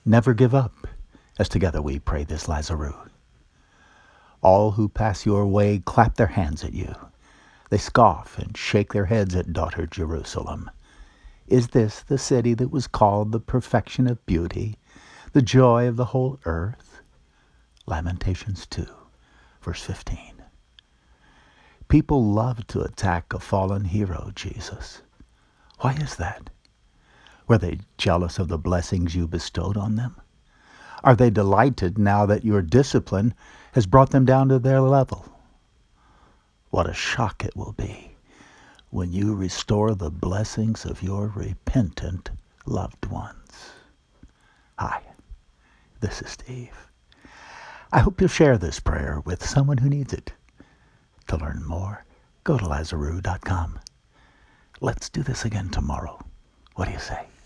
Never give up, as together we pray this Lazarus. All who pass your way clap their hands at you. They scoff and shake their heads at daughter Jerusalem. Is this the city that was called the perfection of beauty, the joy of the whole earth? Lamentations 2, verse 15. People love to attack a fallen hero, Jesus. Why is that? Were they jealous of the blessings you bestowed on them? Are they delighted now that your discipline has brought them down to their level? What a shock it will be when you restore the blessings of your repentant loved ones. Hi, this is Steve. I hope you'll share this prayer with someone who needs it. To learn more, go to Lazarus.com. Let's do this again tomorrow. What do you say?